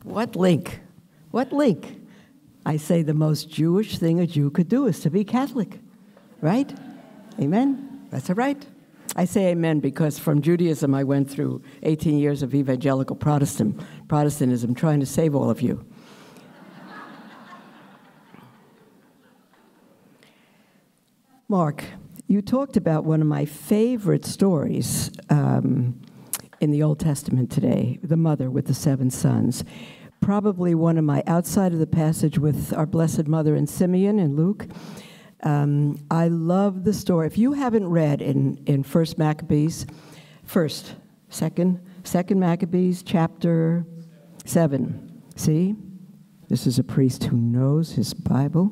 What link? What link? I say the most Jewish thing a Jew could do is to be Catholic, right? Amen? That's all right. I say amen because from Judaism I went through 18 years of evangelical Protestantism trying to save all of you. Mark, you talked about one of my favorite stories in the Old Testament today, the mother with the 7 sons. Probably one of my, outside of the passage with our Blessed Mother and Simeon and Luke. I love the story. If you haven't read in First Maccabees, Second Maccabees, chapter 7. See? This is a priest who knows his Bible.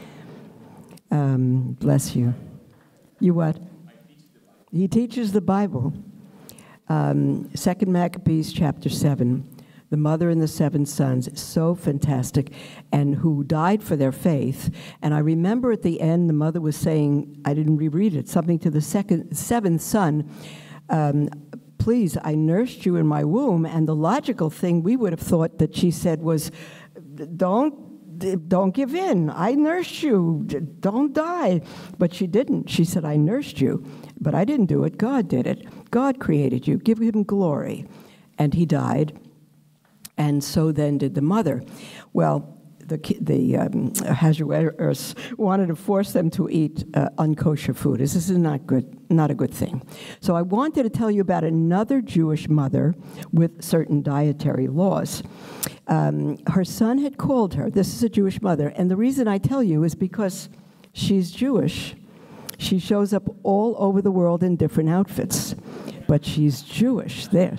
Bless you. You what? He teaches the Bible. Second Maccabees, chapter 7. The mother and the 7 sons, so fantastic, and who died for their faith. And I remember at the end, the mother was saying, I didn't reread it, something to the 7th son, please, I nursed you in my womb. And the logical thing we would have thought that she said was, don't give in. I nursed you. Don't die. But she didn't. She said, I nursed you. But I didn't do it. God did it. God created you. Give him glory. And he died. And so then did the mother. Well, the Ahasuerus wanted to force them to eat unkosher food. This is not a good thing. So I wanted to tell you about another Jewish mother with certain dietary laws. Her son had called her. This is a Jewish mother. And the reason I tell you is because she's Jewish. She shows up all over the world in different outfits. But she's Jewish. There.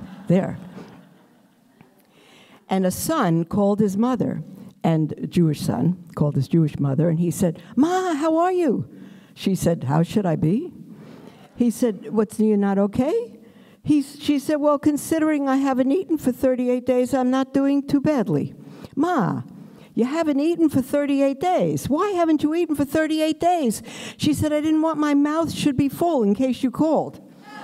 And a son called his mother, and a Jewish son called his Jewish mother, and he said, Ma, how are you? She said, how should I be? He said, you're not okay? She said, well, considering I haven't eaten for 38 days, I'm not doing too badly. Ma, you haven't eaten for 38 days. Why haven't you eaten for 38 days? She said, I didn't want my mouth should be full in case you called.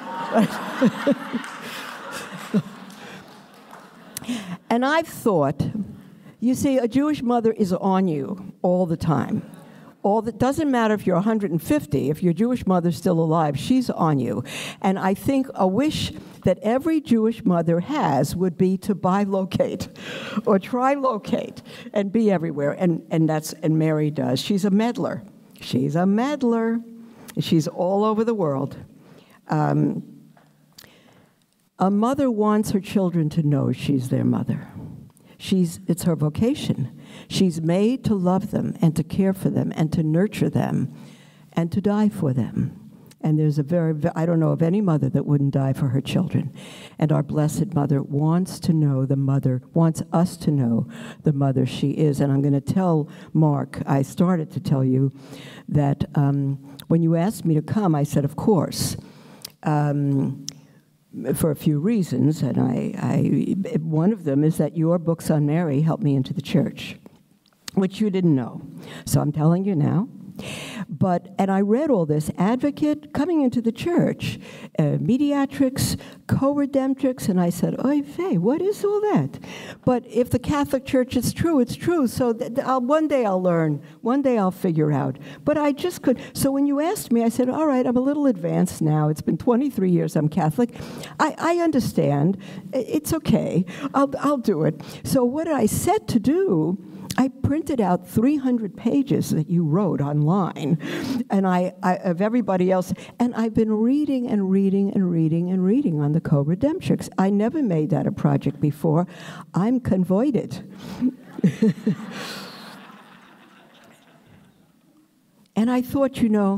And I've thought, you see, a Jewish mother is on you all the time. Doesn't matter if you're 150, if your Jewish mother's still alive, she's on you. And I think a wish that every Jewish mother has would be to bilocate or trilocate and be everywhere. And Mary does. She's a meddler. She's all over the world. A mother wants her children to know she's their mother. It's her vocation. She's made to love them and to care for them and to nurture them and to die for them. And there's I don't know of any mother that wouldn't die for her children. And our Blessed Mother wants us to know the mother she is. And I'm going to tell Mark, I started to tell you that when you asked me to come, I said, of course. For a few reasons, and one of them is that your books on Mary helped me into the church, which you didn't know. So I'm telling you now. And I read all this, advocate, coming into the church, mediatrix, co-redemptrix, and I said, oy vey, what is all that? But if the Catholic Church is true, it's true. So one day I'll learn. One day I'll figure out. But I just could. So when you asked me, I said, all right, I'm a little advanced now. It's been 23 years I'm Catholic. I understand. It's okay. I'll do it. So what I set to do, I printed out 300 pages that you wrote online, and I of everybody else, and I've been reading and reading and reading and reading on the co-redemptrix. I never made that a project before. I'm convoited. And I thought,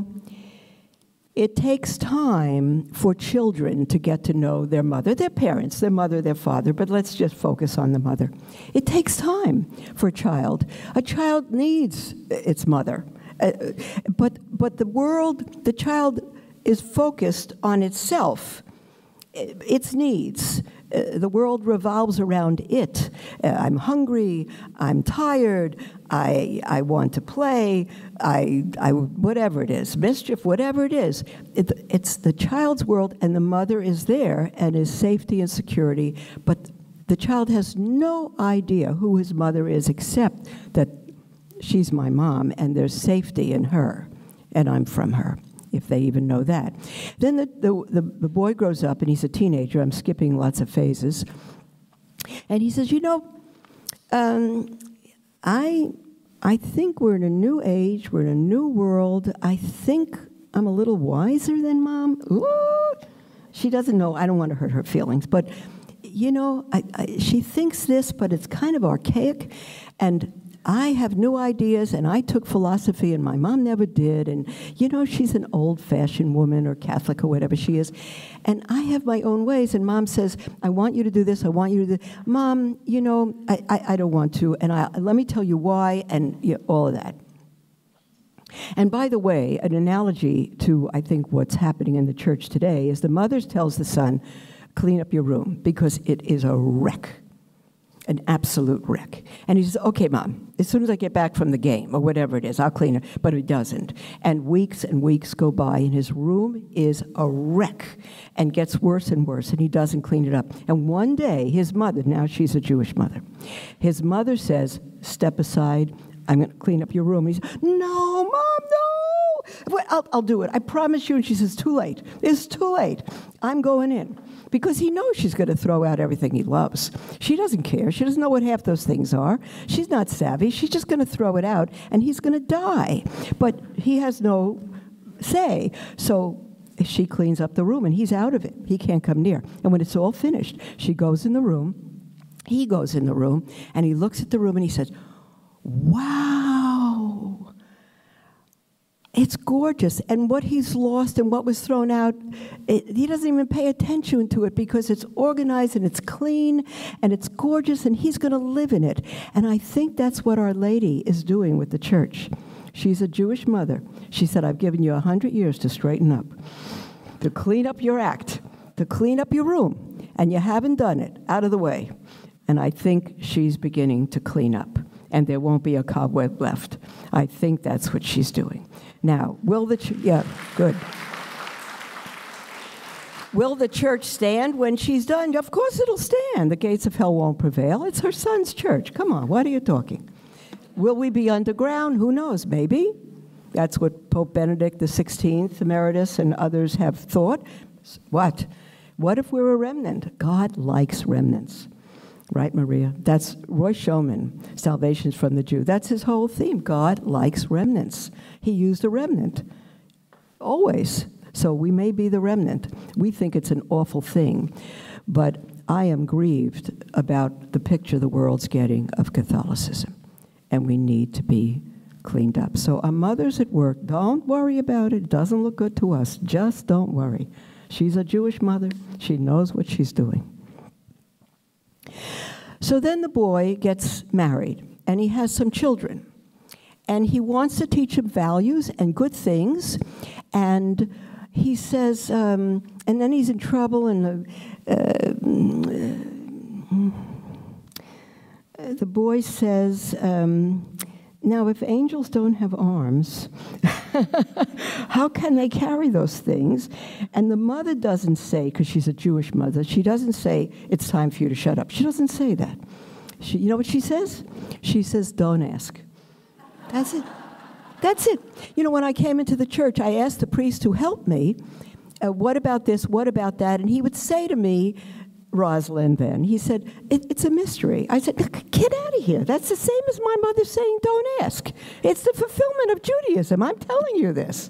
it takes time for children to get to know their mother, their parents, their mother, their father, but let's just focus on the mother. It takes time for a child. A child needs its mother. But the child is focused on itself, its needs. The world revolves around it. I'm hungry, I'm tired, I want to play, I whatever it is, mischief, whatever it is. It's the child's world, and the mother is there and is safety and security, but The child has no idea who his mother is except that she's my mom and there's safety in her and I'm from her, if they even know that. Then the boy grows up and he's a teenager. I'm skipping lots of phases. And he says, I think we're in a new age, we're in a new world. I think I'm a little wiser than Mom. Ooh. She doesn't know, I don't want to hurt her feelings, but she thinks this, but it's kind of archaic, and I have new ideas, and I took philosophy, and my mom never did, and, she's an old-fashioned woman or Catholic or whatever she is, and I have my own ways, and Mom says, I want you to do this, I want you to do this. Mom, I don't want to, and let me tell you why, and all of that. And by the way, an analogy to, I think, what's happening in the church today is the mother tells the son, clean up your room, because it is a wreck. An absolute wreck. And he says, okay, Mom, as soon as I get back from the game or whatever it is, I'll clean it. But he doesn't. And weeks go by, and his room is a wreck and gets worse and worse, and he doesn't clean it up. And one day, his mother, now she's a Jewish mother, his mother says, step aside, I'm going to clean up your room. And he says, no, Mom, no. Well, I'll do it. I promise you. And she says, too late. It's too late. I'm going in. Because he knows she's going to throw out everything he loves. She doesn't care. She doesn't know what half those things are. She's not savvy. She's just going to throw it out, and he's going to die. But he has no say. So she cleans up the room, and he's out of it. He can't come near. And when it's all finished, she goes in the room. He goes in the room, and he looks at the room, and he says, wow. It's gorgeous, and what he's lost and what was thrown out, he doesn't even pay attention to it because it's organized and it's clean and it's gorgeous, and he's going to live in it. And I think that's what Our Lady is doing with the church. She's a Jewish mother. She said, I've given you 100 years to straighten up, to clean up your act, to clean up your room, and you haven't done it. Out of the way. And I think she's beginning to clean up, and there won't be a cobweb left. I think that's what she's doing. Now, will the church stand when she's done? Of course it'll stand. The gates of hell won't prevail. It's her son's church. Come on, what are you talking? Will we be underground? Who knows? Maybe. That's what Pope Benedict XVI, Emeritus, and others have thought. What? What if we're a remnant? God likes remnants. Right, Maria? That's Roy Schoeman, Salvation's from the Jew. That's his whole theme. God likes remnants. He used a remnant, always. So we may be the remnant. We think it's an awful thing, but I am grieved about the picture the world's getting of Catholicism, and we need to be cleaned up. So our mothers at work, don't worry about it. It doesn't look good to us. Just don't worry. She's a Jewish mother. She knows what she's doing. So then the boy gets married, and he has some children. And he wants to teach them values and good things. And he says, and then he's in trouble, and the boy says, now if angels don't have arms, how can they carry those things? And the mother doesn't say, because she's a Jewish mother, she doesn't say, it's time for you to shut up. She doesn't say that. You know what she says? She says, don't ask. That's it. That's it. When I came into the church, I asked the priest who helped me, what about this, what about that? And he would say to me, Rosalind then, he said, it's a mystery. I said, get out of here. That's the same as my mother saying, don't ask. It's the fulfillment of Judaism. I'm telling you this.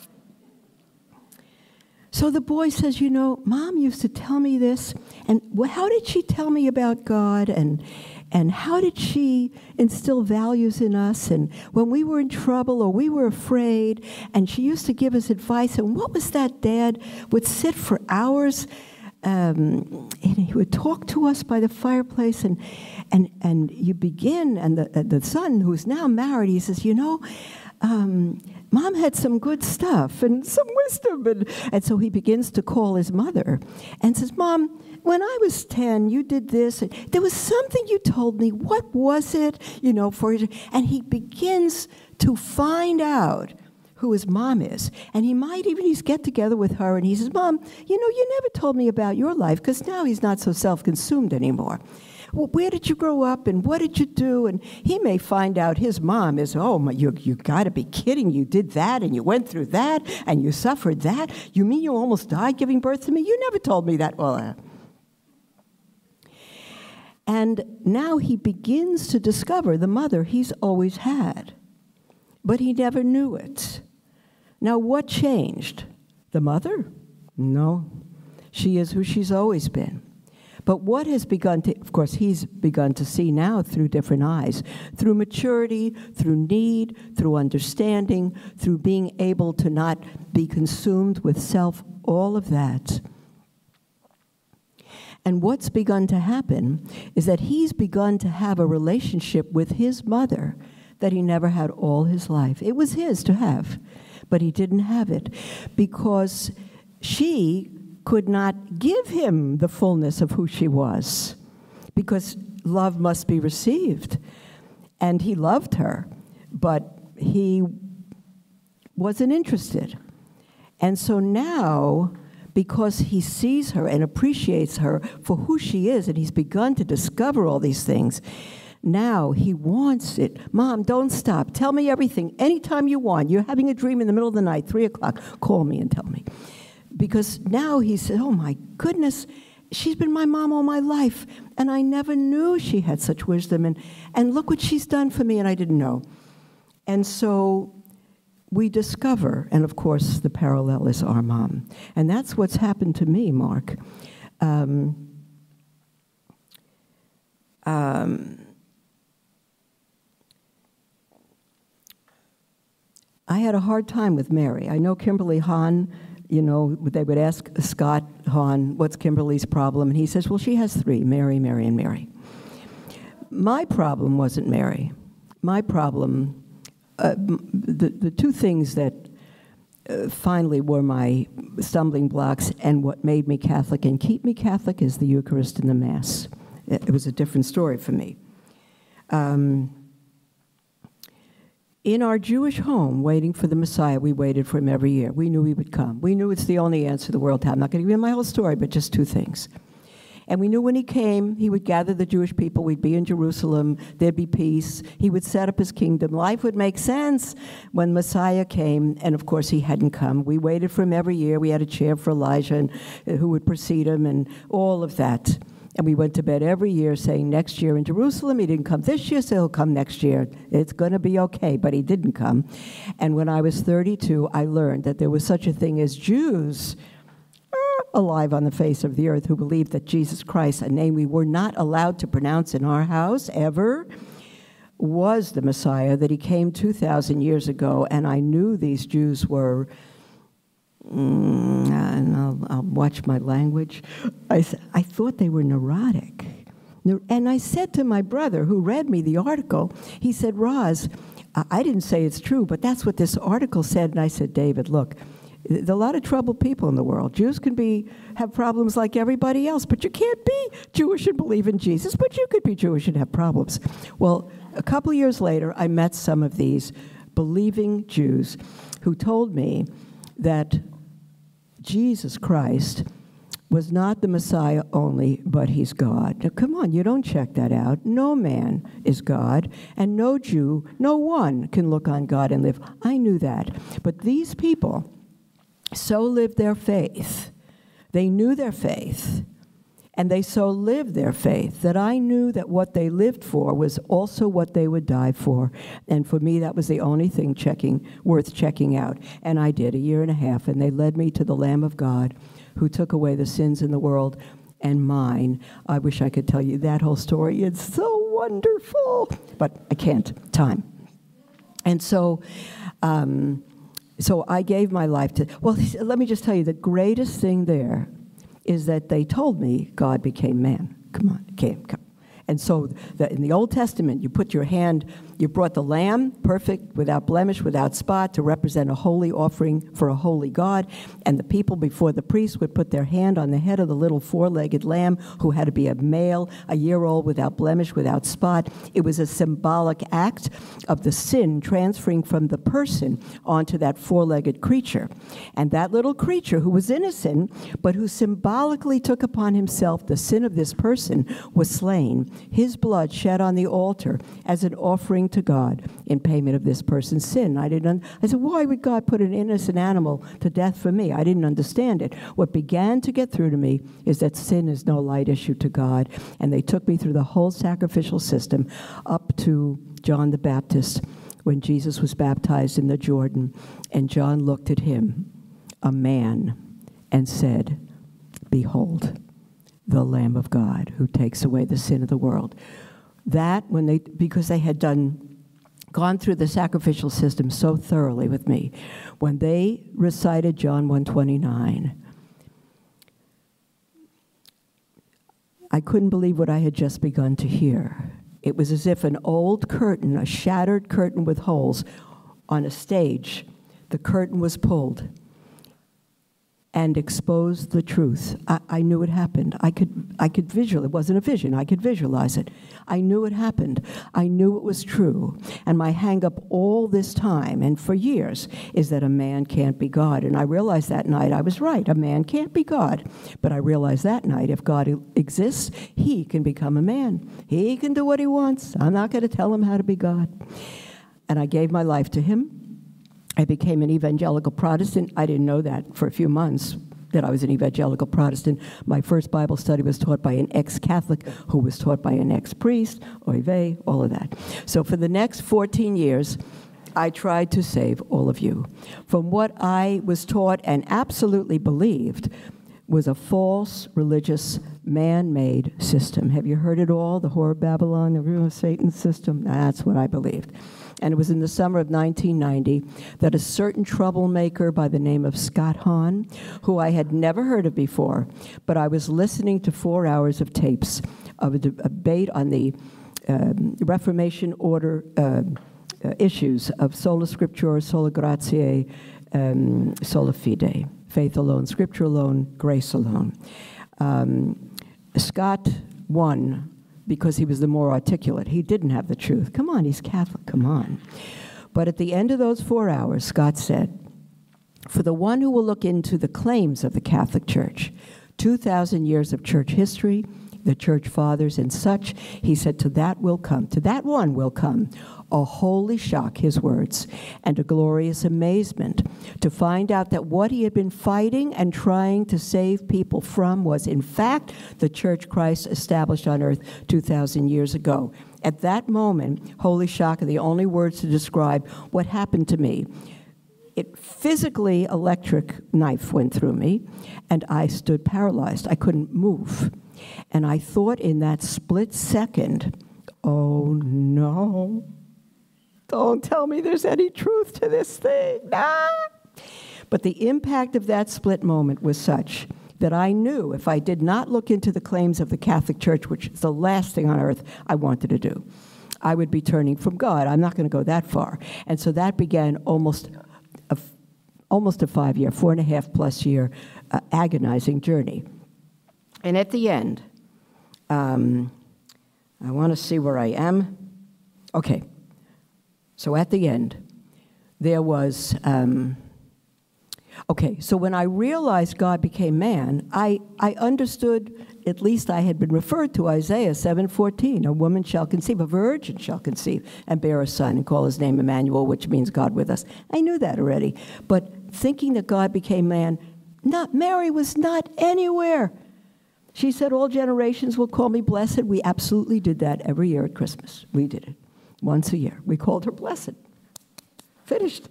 So the boy says, Mom used to tell me this, and how did she tell me about God, and how did she instill values in us, and when we were in trouble or we were afraid, and she used to give us advice, and what was that Dad would sit for hours, and he would talk to us by the fireplace, and you begin, and the son who's now married, he says, Mom had some good stuff and some wisdom. And so he begins to call his mother and says, Mom, when I was 10, you did this. There was something you told me. What was it? And he begins to find out who his mom is. And he's get together with her, and he says, Mom, you never told me about your life, because now he's not so self-consumed anymore. Well, where did you grow up, and what did you do? And he may find out his mom is, you got to be kidding. You did that, and you went through that, and you suffered that. You mean you almost died giving birth to me? You never told me that. Well, and now he begins to discover the mother he's always had, but he never knew it. Now, what changed? The mother? No. She is who she's always been. But what has begun to, of course, he's begun to see now through different eyes, through maturity, through need, through understanding, through being able to not be consumed with self, all of that. And what's begun to happen is that he's begun to have a relationship with his mother that he never had all his life. It was his to have, but he didn't have it because she could not give him the fullness of who she was, because love must be received. And he loved her, but he wasn't interested. And so now, because he sees her and appreciates her for who she is, and he's begun to discover all these things, now he wants it. Mom, don't stop. Tell me everything anytime you want. You're having a dream in the middle of the night, 3 o'clock. Call me and tell me. Because now he said, oh my goodness, she's been my mom all my life, and I never knew she had such wisdom, and look what she's done for me, and I didn't know. And so we discover, and of course the parallel is our mom. And that's what's happened to me, Mark. I had a hard time with Mary. I know Kimberly Hahn, they would ask Scott Hahn, what's Kimberly's problem? And he says, well, she has 3, Mary, Mary, and Mary. My problem wasn't Mary. My problem, the 2 things that finally were my stumbling blocks and what made me Catholic and keep me Catholic is the Eucharist and the Mass. It was a different story for me. In our Jewish home, waiting for the Messiah, we waited for him every year. We knew he would come. We knew it's the only answer the world had. I'm not going to give you my whole story, but just 2 things. And we knew when he came, he would gather the Jewish people. We'd be in Jerusalem. There'd be peace. He would set up his kingdom. Life would make sense when Messiah came. And, of course, he hadn't come. We waited for him every year. We had a chair for Elijah and who would precede him and all of that. And we went to bed every year saying, next year in Jerusalem, he didn't come this year, so he'll come next year. It's going to be okay, but he didn't come. And when I was 32, I learned that there was such a thing as Jews alive on the face of the earth who believed that Jesus Christ, a name we were not allowed to pronounce in our house ever, was the Messiah, that he came 2,000 years ago. And I knew these Jews were... and I'll watch my language. I thought they were neurotic. And I said to my brother, who read me the article, he said, Roz, I didn't say it's true, but that's what this article said. And I said, David, look, there's a lot of troubled people in the world. Jews can have problems like everybody else, but you can't be Jewish and believe in Jesus, but you could be Jewish and have problems. Well, a couple years later, I met some of these believing Jews who told me that Jesus Christ was not the Messiah only, but he's God. Now, come on, you don't check that out. No man is God, and no Jew, no one can look on God and live. I knew that. But these people so lived their faith. They knew their faith, and they so lived their faith that I knew that what they lived for was also what they would die for. And for me, that was the only thing worth checking out. And I did, 1.5 years, and they led me to the Lamb of God who took away the sins in the world and mine. I wish I could tell you that whole story. It's so wonderful, but I can't. Time. And so I gave my life to, well, let me just tell you, the greatest thing there is that they told me God became man. Come on, come. And so in the Old Testament, you put your hand, you brought the lamb, perfect, without blemish, without spot, to represent a holy offering for a holy God. And the people before the priest would put their hand on the head of the little four-legged lamb, who had to be a male, a year old, without blemish, without spot. It was a symbolic act of the sin transferring from the person onto that four-legged creature. And that little creature, who was innocent, but who symbolically took upon himself the sin of this person, was slain. His blood shed on the altar as an offering to God in payment of this person's sin. I said, why would God put an innocent animal to death for me? I didn't understand it. What began to get through to me is that sin is no light issue to God. And they took me through the whole sacrificial system up to John the Baptist, when Jesus was baptized in the Jordan. And John looked at him, a man, and said, behold, the Lamb of God who takes away the sin of the world. That, because they had gone through the sacrificial system so thoroughly with me, when they recited John 1:29, I couldn't believe what I had just begun to hear. It was as if an old curtain, a shattered curtain with holes on a stage, the curtain was pulled and exposed the truth. I knew it happened. I could visualize. It wasn't a vision. I could visualize it. I knew it happened. I knew it was true. And my hang-up all this time, and for years, is that a man can't be God. And I realized that night I was right. A man can't be God. But I realized that night, if God exists, he can become a man. He can do what he wants. I'm not going to tell him how to be God. And I gave my life to him. I became an evangelical Protestant. I didn't know that for a few months, that I was an evangelical Protestant. My first Bible study was taught by an ex-Catholic who was taught by an ex-priest, oy vey, all of that. So for the next 14 years, I tried to save all of you from what I was taught and absolutely believed was a false, religious, man-made system. Have you heard it all? The whore of Babylon, the real Satan system? That's what I believed. And it was in the summer of 1990 that a certain troublemaker by the name of Scott Hahn, who I had never heard of before, but I was listening to 4 hours of tapes of a debate on the Reformation order issues of sola scriptura, sola gratiae, sola fide, faith alone, scripture alone, grace alone. Scott won because he was the more articulate. He didn't have the truth. Come on, he's Catholic, come on. But at the end of those 4 hours, Scott said, for the one who will look into the claims of the Catholic Church, 2,000 years of church history, the church fathers and such, he said, to that one will come a holy shock, his words, and a glorious amazement to find out that what he had been fighting and trying to save people from was, in fact, the church Christ established on earth 2,000 years ago. At that moment, holy shock are the only words to describe what happened to me. It physically, electric knife went through me, and I stood paralyzed. I couldn't move. And I thought in that split second, oh no, don't tell me there's any truth to this thing. Nah. But the impact of that split moment was such that I knew if I did not look into the claims of the Catholic Church, which is the last thing on earth I wanted to do, I would be turning from God. I'm not going to go that far. And so that began almost a 5-year, 4.5+ year agonizing journey. And at the end, I want to see where I am. Okay. So at the end, there was, so when I realized God became man, I understood, at least I had been referred to Isaiah 7:14, a woman shall conceive, a virgin shall conceive, and bear a son, and call his name Emmanuel, which means God with us. I knew that already. But thinking that God became man, Mary was not anywhere. She said, all generations will call me blessed. We absolutely did that every year at Christmas. We did it. Once a year. We called her blessed. Finished.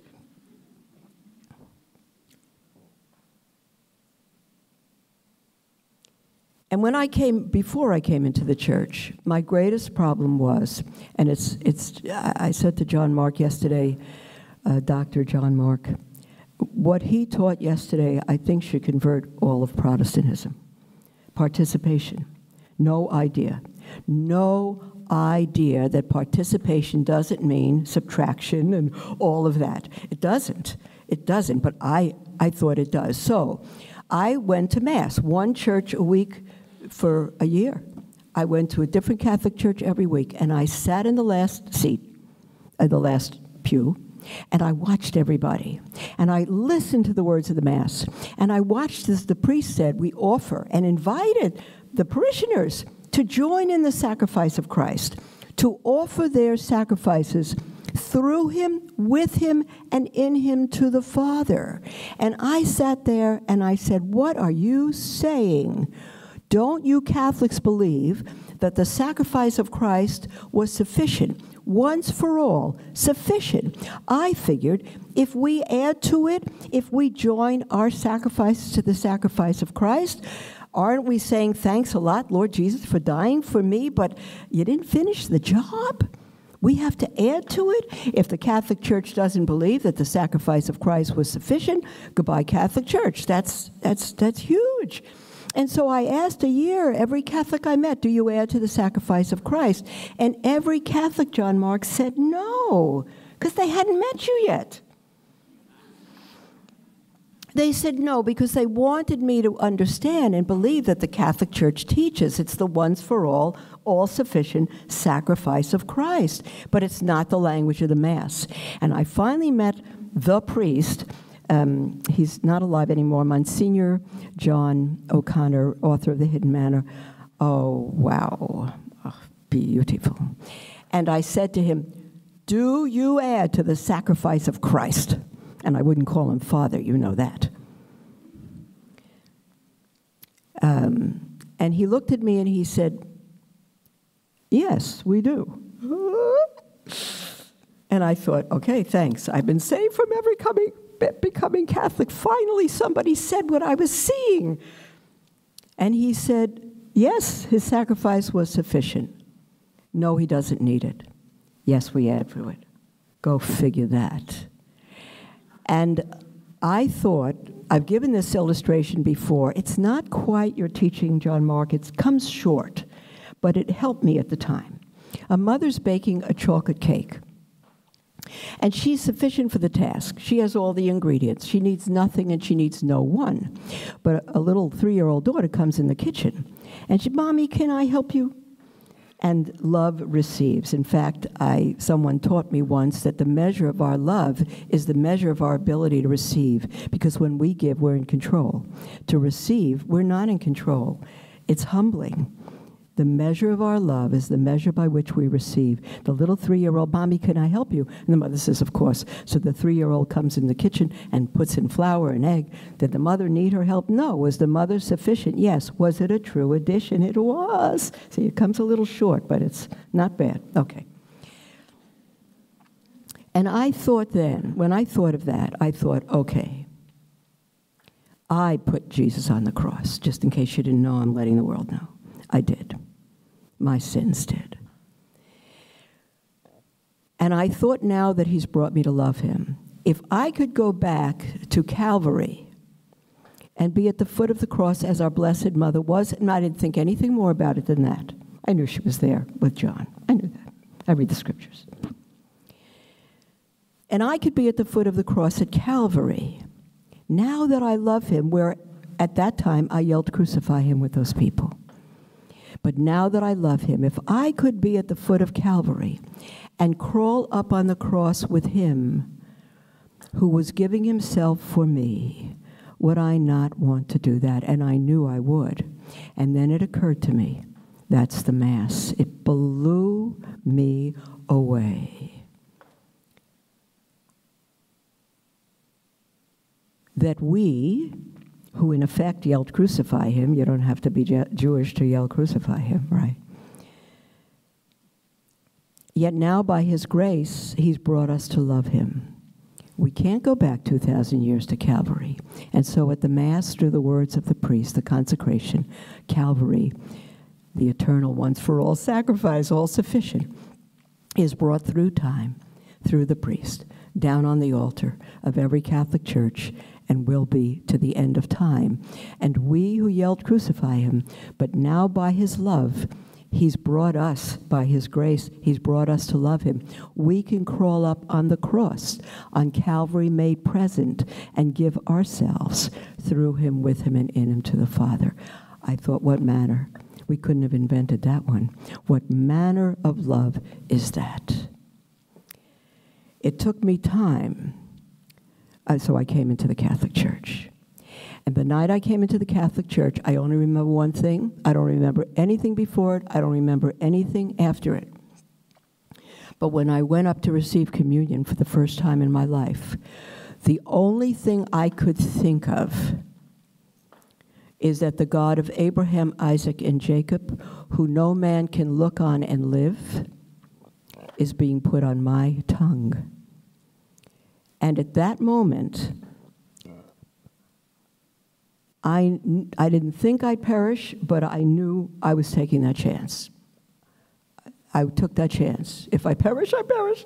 And before I came into the church, my greatest problem was, and I said to John Mark yesterday, Dr. John Mark, what he taught yesterday, I think should convert all of Protestantism. Participation. No idea. No idea that participation doesn't mean subtraction and all of that. It doesn't. It doesn't, but I thought it does. So I went to Mass, one church a week for a year. I went to a different Catholic church every week, and I sat in the last seat, the last pew, and I watched everybody. And I listened to the words of the Mass. And I watched as the priest said, we offer, and invited the parishioners to join in the sacrifice of Christ, to offer their sacrifices through him, with him, and in him to the Father. And I sat there and I said, what are you saying? Don't you Catholics believe that the sacrifice of Christ was sufficient, once for all, sufficient? I figured if we add to it, if we join our sacrifices to the sacrifice of Christ, aren't we saying, thanks a lot, Lord Jesus, for dying for me, but you didn't finish the job? We have to add to it. If the Catholic Church doesn't believe that the sacrifice of Christ was sufficient, goodbye Catholic Church. That's huge. And so I asked a year, every Catholic I met, do you add to the sacrifice of Christ? And every Catholic, John Mark, said no, because they hadn't met you yet. They said no because they wanted me to understand and believe that the Catholic Church teaches it's the once for all sufficient sacrifice of Christ. But it's not the language of the Mass. And I finally met the priest. He's not alive anymore, Monsignor John O'Connor, author of The Hidden Manor. Oh, wow. Oh, beautiful. And I said to him, do you add to the sacrifice of Christ? And I wouldn't call him Father, you know that. And he looked at me and he said, yes, we do. And I thought, okay, thanks. I've been saved from becoming Catholic. Finally, somebody said what I was seeing. And he said, yes, his sacrifice was sufficient. No, he doesn't need it. Yes, we add to it. Go figure that. And I thought, I've given this illustration before. It's not quite your teaching, John Mark. It comes short, but it helped me at the time. A mother's baking a chocolate cake, and she's sufficient for the task. She has all the ingredients. She needs nothing, and she needs no one. But a little 3-year-old daughter comes in the kitchen, and she, Mommy, can I help you? And love receives. In fact, someone taught me once that the measure of our love is the measure of our ability to receive. Because when we give, we're in control. To receive, we're not in control. It's humbling. The measure of our love is the measure by which we receive. The little 3-year-old, Mommy, can I help you? And the mother says, of course. So the 3-year-old comes in the kitchen and puts in flour and egg. Did the mother need her help? No. Was the mother sufficient? Yes. Was it a true addition? It was. See, it comes a little short, but it's not bad. Okay. And I thought then, when I thought of that, I thought, okay, I put Jesus on the cross. Just in case you didn't know, I'm letting the world know. I did. My sins did. And I thought now that he's brought me to love him, if I could go back to Calvary and be at the foot of the cross as our Blessed Mother was, and I didn't think anything more about it than that. I knew she was there with John. I knew that. I read the scriptures. And I could be at the foot of the cross at Calvary. Now that I love him, where at that time I yelled, crucify him with those people. But now that I love him, if I could be at the foot of Calvary and crawl up on the cross with him who was giving himself for me, would I not want to do that? And I knew I would. And then it occurred to me, that's the Mass. It blew me away. That we, who in effect yelled, crucify him. You don't have to be Jewish to yell, crucify him, right? Yet now, by his grace, he's brought us to love him. We can't go back 2,000 years to Calvary. And so at the Mass, through the words of the priest, the consecration, Calvary, the eternal once-for-all sacrifice, all sufficient, is brought through time, through the priest, down on the altar of every Catholic church, and will be to the end of time. And we who yelled, crucify him, but now by his love, He's brought us, by his grace, he's brought us to love him. We can crawl up on the cross, on Calvary made present, and give ourselves through him, with him, and in him to the Father. I thought, what manner? We couldn't have invented that one. What manner of love is that? It took me time, so I came into the Catholic Church. And the night I came into the Catholic Church, I only remember one thing. I don't remember anything before it. I don't remember anything after it. But when I went up to receive communion for the first time in my life, the only thing I could think of is that the God of Abraham, Isaac, and Jacob, who no man can look on and live, is being put on my tongue. And at that moment, I didn't think I'd perish, but I knew I was taking that chance. I took that chance. If I perish, I perish.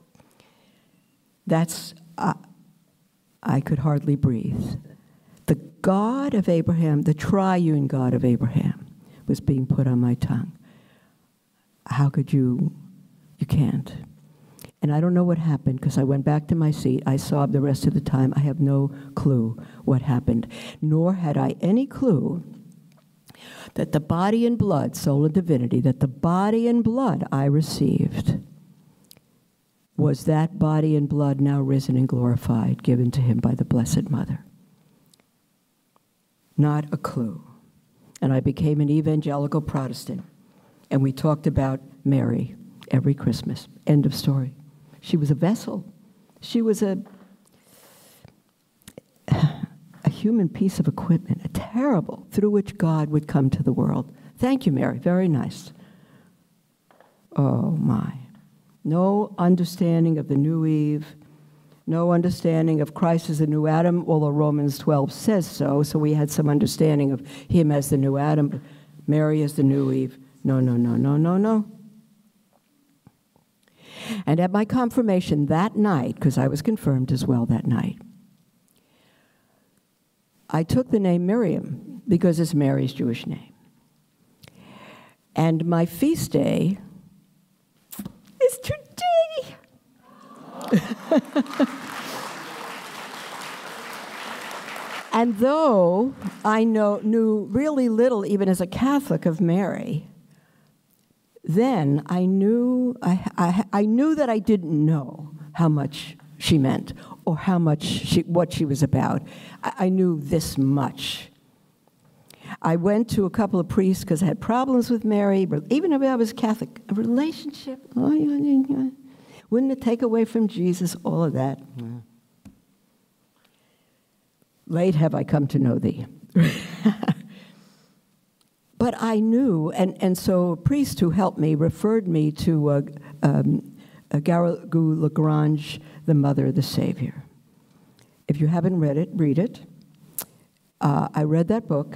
That's, I could hardly breathe. The God of Abraham, the triune God of Abraham, was being put on my tongue. How could you can't. And I don't know what happened, because I went back to my seat. I sobbed the rest of the time. I have no clue what happened, nor had I any clue that the body and blood, soul and divinity, that the body and blood I received was that body and blood now risen and glorified, given to him by the Blessed Mother. Not a clue. And I became an evangelical Protestant, and we talked about Mary every Christmas. End of story. She was a vessel. She was a human piece of equipment, a terrible, through which God would come to the world. Thank you, Mary. Very nice. Oh, my. No understanding of the new Eve, no understanding of Christ as the new Adam, although Romans 12 says so, so we had some understanding of him as the new Adam, but Mary as the new Eve. No, no, no, no, no, no. And at my confirmation that night, because I was confirmed as well that night, I took the name Miriam because it's Mary's Jewish name. And my feast day is today. And though I knew really little, even as a Catholic, of Mary, then I knew I knew that I didn't know how much she meant or how much what she was about. I knew this much. I went to a couple of priests because I had problems with Mary, even if I was Catholic. A relationship, wouldn't it take away from Jesus, all of that? Late have I come to know thee. But I knew, and so a priest who helped me referred me to Garrigou Lagrange, the Mother of the Savior. If you haven't read it, read it. I read that book,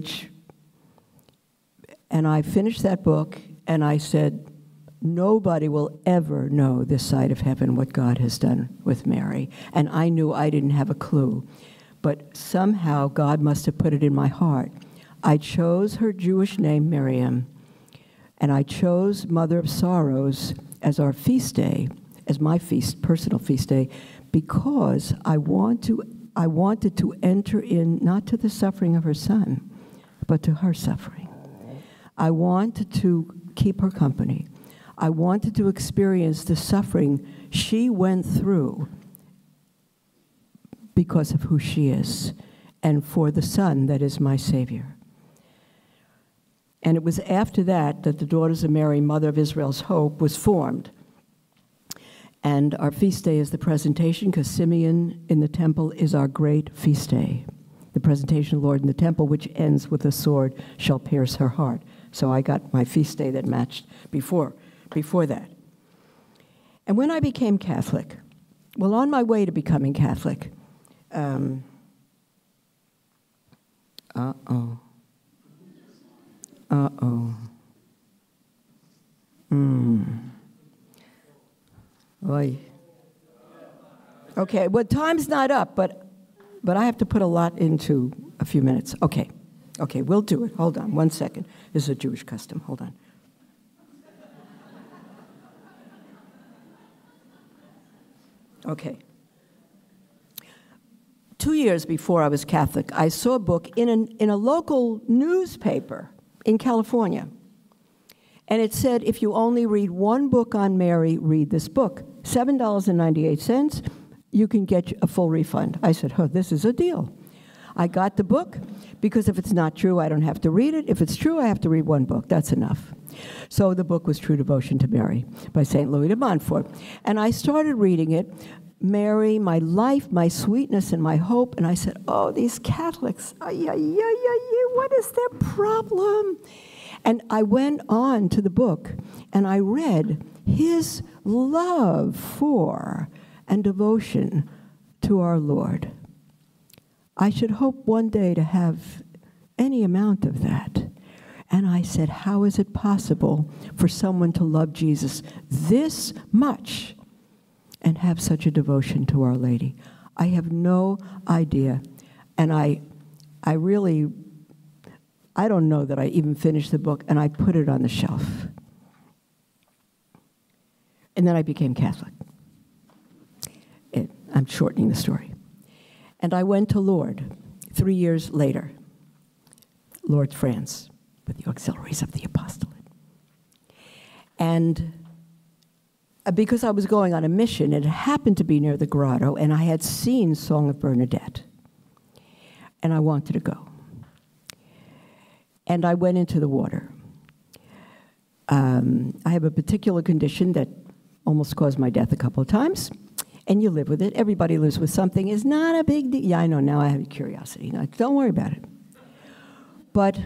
and I finished that book, and I said, nobody will ever know this side of heaven what God has done with Mary. And I knew I didn't have a clue, but somehow God must have put it in my heart. I chose her Jewish name, Miriam, and I chose Mother of Sorrows as our feast day, as my personal feast day, because I wanted to enter in not to the suffering of her son, but to her suffering. I wanted to keep her company. I wanted to experience the suffering she went through because of who she is, and for the Son that is my Savior. And it was after that that the Daughters of Mary, Mother of Israel's Hope, was formed. And our feast day is the presentation, because Simeon in the temple is our great feast day. The presentation of the Lord in the temple, which ends with a sword shall pierce her heart. So I got my feast day that matched before that. And when I became Catholic, well, on my way to becoming Catholic, Oy. Okay, well, time's not up, but I have to put a lot into a few minutes. Okay, we'll do it. Hold on 1 second. This is a Jewish custom. Hold on. Okay. 2 years before I was Catholic, I saw a book in a local newspaper in California. And it said, if you only read one book on Mary, read this book. $7.98, you can get a full refund. I said, oh, this is a deal. I got the book, because if it's not true, I don't have to read it. If it's true, I have to read one book. That's enough. So the book was True Devotion to Mary by St. Louis de Montfort. And I started reading it, Mary, my life, my sweetness, and my hope. And I said, oh, these Catholics, what is their problem? And I went on to the book, and I read his love for and devotion to our Lord. I should hope one day to have any amount of that. And I said, how is it possible for someone to love Jesus this much and have such a devotion to Our Lady? I have no idea. And I don't know that I even finished the book, and I put it on the shelf. And then I became Catholic. I'm shortening the story. And I went to Lourdes 3 years later, Lourdes, France, with the auxiliaries of the apostolate. And because I was going on a mission, it happened to be near the grotto, and I had seen Song of Bernadette. And I wanted to go. And I went into the water. I have a particular condition that almost caused my death a couple of times, and you live with it. Everybody lives with something. It's not a big deal. Yeah, I know, now I have curiosity. No, don't worry about it. But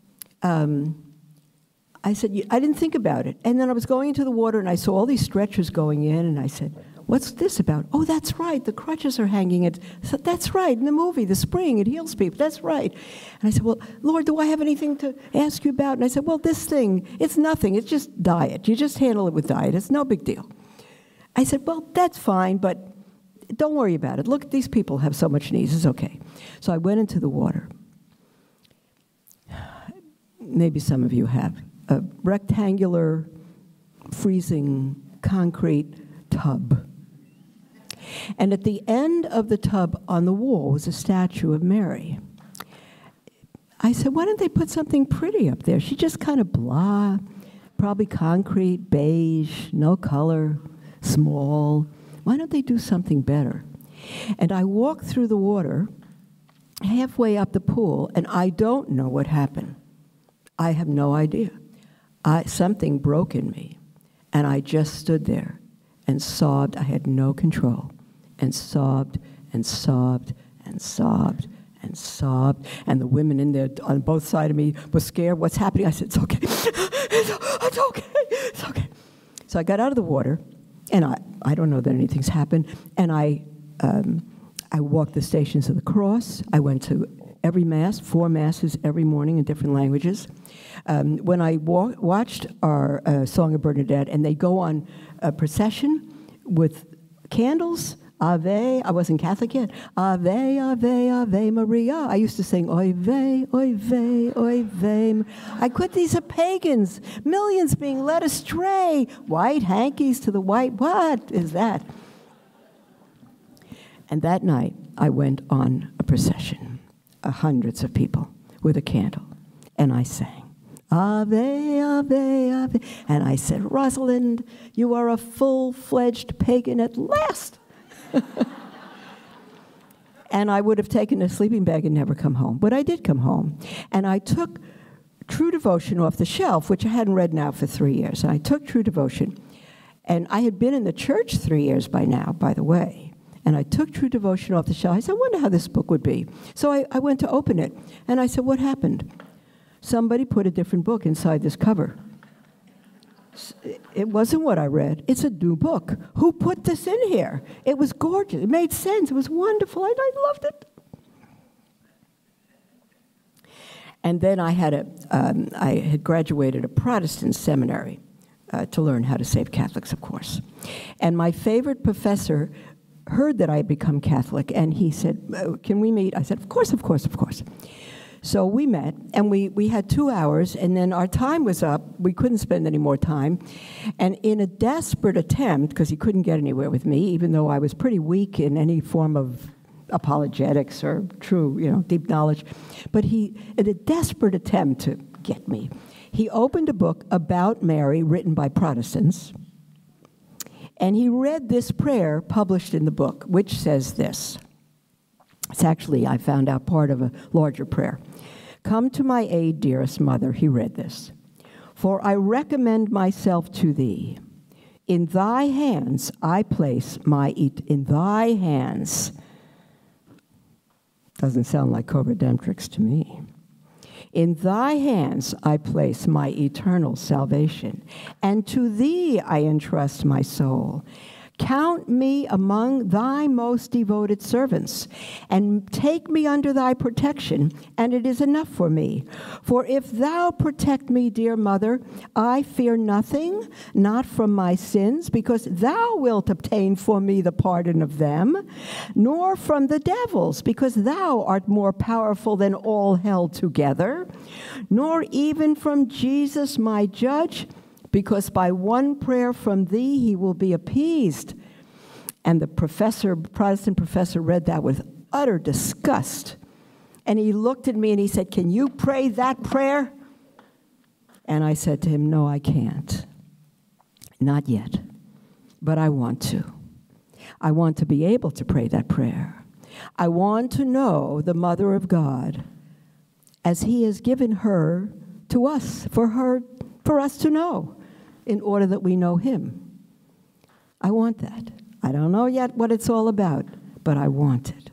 I said, I didn't think about it. And then I was going into the water, and I saw all these stretchers going in, and I said, what's this about? Oh, that's right, the crutches are hanging. So that's right, in the movie, The Spring, it heals people. That's right. And I said, well, Lord, do I have anything to ask you about? And I said, well, this thing, it's nothing. It's just diet. You just handle it with diet. It's no big deal. I said, well, that's fine, but don't worry about it. Look, these people have so much needs. It's okay. So I went into the water. Maybe some of you have. A rectangular, freezing, concrete tub. And at the end of the tub on the wall was a statue of Mary. I said, why don't they put something pretty up there? She just kind of blah, probably concrete, beige, no color, small. Why don't they do something better? And I walked through the water halfway up the pool, and I don't know what happened. I have no idea. Something broke in me, and I just stood there and sobbed. I had no control, and sobbed and sobbed and sobbed and sobbed. And the women in there on both sides of me were scared. What's happening? I said, it's okay. It's okay. It's okay. So I got out of the water, and I don't know that anything's happened. And I walked the Stations of the Cross. I went to every Mass, 4 Masses every morning in different languages. When I watched our Song of Bernadette, and they go on a procession with candles, Ave, I wasn't Catholic yet, Ave, Ave, Ave Maria. I used to sing, Oy vey, oy vey, oy vey. These are pagans, millions being led astray, white hankies to the white, what is that? And that night, I went on a procession, hundreds of people with a candle, and I sang. Ave, Ave, Ave. And I said, Rosalind, you are a full-fledged pagan at last. And I would have taken a sleeping bag and never come home. But I did come home. And I took True Devotion off the shelf, which I hadn't read now for 3 years. And I took True Devotion. And I had been in the church 3 years by now, by the way. And I took True Devotion off the shelf. I said, I wonder how this book would be. So I went to open it. And I said, what happened? Somebody put a different book inside this cover. It wasn't what I read. It's a new book. Who put this in here? It was gorgeous. It made sense. It was wonderful. I loved it. And then I had graduated a Protestant seminary to learn how to save Catholics, of course. And my favorite professor heard that I had become Catholic, and he said, can we meet? I said, of course, of course, of course. So we met, and we had 2 hours, and then our time was up. We couldn't spend any more time. And in a desperate attempt, because he couldn't get anywhere with me, even though I was pretty weak in any form of apologetics or true, deep knowledge, but in a desperate attempt to get me, he opened a book about Mary written by Protestants, and he read this prayer published in the book, which says this. It's actually, I found out, part of a larger prayer. Come to my aid, dearest mother, he read this. For I recommend myself to thee. In thy hands I place in thy hands. Doesn't sound like co-redemptrix to me. In thy hands I place my eternal salvation, and to thee I entrust my soul. Count me among thy most devoted servants, and take me under thy protection, and it is enough for me. For if thou protect me, dear mother, I fear nothing, not from my sins, because thou wilt obtain for me the pardon of them, nor from the devils, because thou art more powerful than all hell together, nor even from Jesus my judge, because by one prayer from thee he will be appeased. And the Protestant professor read that with utter disgust. And he looked at me and he said, can you pray that prayer? And I said to him, no, I can't. Not yet. But I want to. I want to be able to pray that prayer. I want to know the Mother of God as he has given her to us, for us to know, in order that we know him. I want that. I don't know yet what it's all about, but I want it.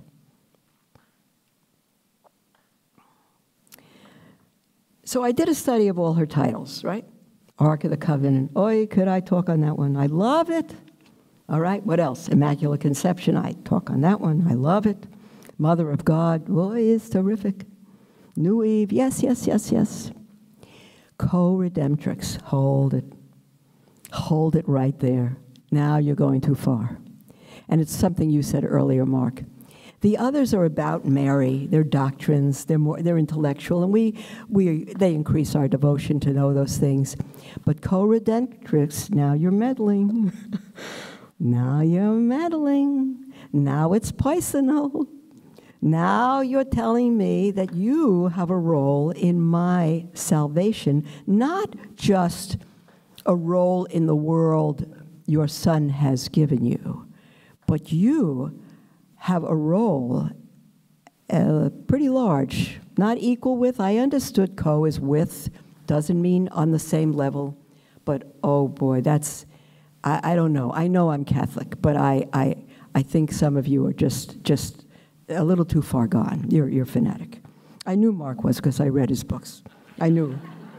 So I did a study of all her titles, right? Ark of the Covenant. Oy, could I talk on that one? I love it. All right, what else? Immaculate Conception. I talk on that one. I love it. Mother of God. Boy, it's terrific. New Eve. Yes, yes, yes, yes. Co-redemptrix. Hold it. Hold it right there. Now you're going too far. And it's something you said earlier, Mark. The others are about Mary, their doctrines, they're intellectual, and they increase our devotion to know those things. But co-redemptrix, now you're meddling. Now you're meddling. Now it's personal. Now you're telling me that you have a role in my salvation, not just a role in the world your Son has given you, but you have a role pretty large, not equal with. I understood co is with, doesn't mean on the same level, but oh boy, that's, I don't know. I know I'm Catholic, but I think some of you are just a little too far gone. You're fanatic. I knew Mark was because I read his books. I knew.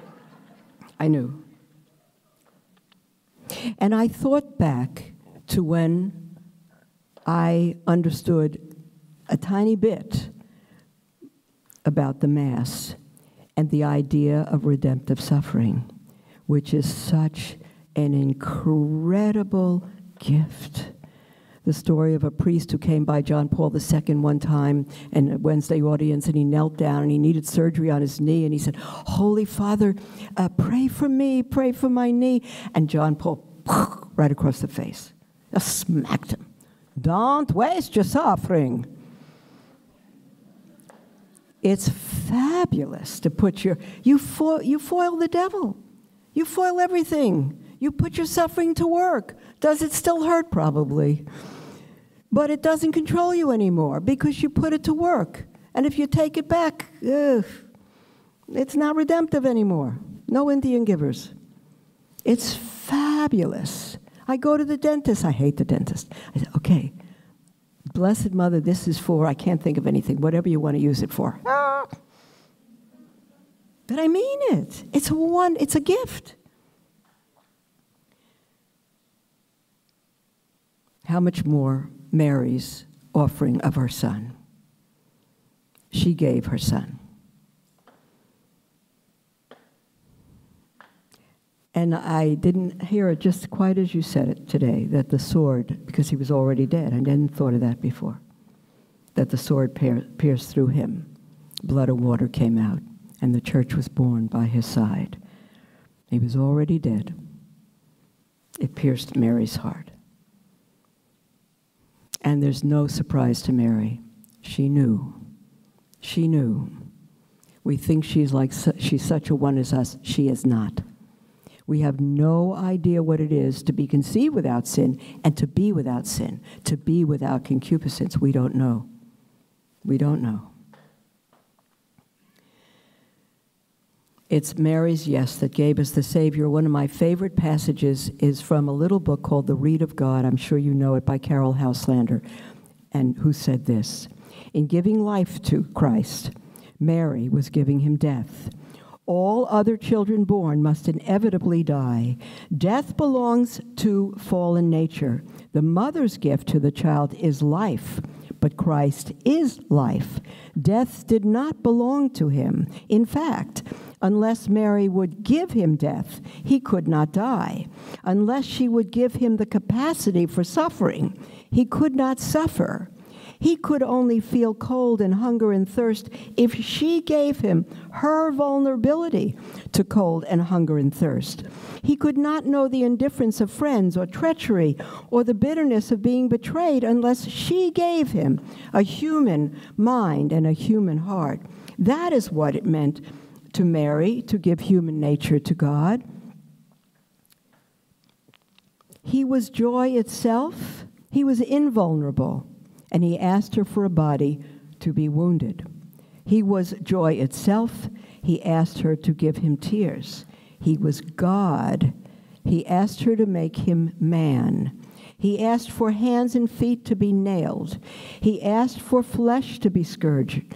And I thought back to when I understood a tiny bit about the Mass and the idea of redemptive suffering, which is such an incredible gift. The story of a priest who came by John Paul II one time in a Wednesday audience, and he knelt down and he needed surgery on his knee, and he said, Holy Father, pray for me, pray for my knee. And John Paul, right across the face, just smacked him. Don't waste your suffering. It's fabulous to put you foil the devil. You foil everything. You put your suffering to work. Does it still hurt? Probably. But it doesn't control you anymore because you put it to work. And if you take it back, it's not redemptive anymore. No Indian givers. It's fabulous. I go to the dentist. I hate the dentist. I say, okay, Blessed Mother, this is for, I can't think of anything, whatever you want to use it for. But I mean it. It's a gift. How much more Mary's offering of her Son? She gave her Son. And I didn't hear it just quite as you said it today, that the sword, because he was already dead, I hadn't thought of that before, that the sword pierced through him. blood and water came out, and the church was born by his side. He was already dead. It pierced Mary's heart. And there's no surprise to Mary. She knew. She knew. We think she's such a one as us. She is not. We have no idea what it is to be conceived without sin and to be without sin, to be without concupiscence. We don't know. We don't know. It's Mary's yes that gave us the Savior. One of my favorite passages is from a little book called The Reed of God. I'm sure you know it, by Carol Houselander, and who said this: in giving life to Christ, Mary was giving him death. All other children born must inevitably die. Death belongs to fallen nature. The mother's gift to the child is life, but Christ is life. Death did not belong to him. In fact, unless Mary would give him death, he could not die. Unless she would give him the capacity for suffering, he could not suffer. He could only feel cold and hunger and thirst if she gave him her vulnerability to cold and hunger and thirst. He could not know the indifference of friends or treachery or the bitterness of being betrayed unless she gave him a human mind and a human heart. That is what it meant to Mary to give human nature to God. He was joy itself. He was invulnerable. And he asked her for a body to be wounded. He was joy itself. He asked her to give him tears. He was God. He asked her to make him man. He asked for hands and feet to be nailed. He asked for flesh to be scourged.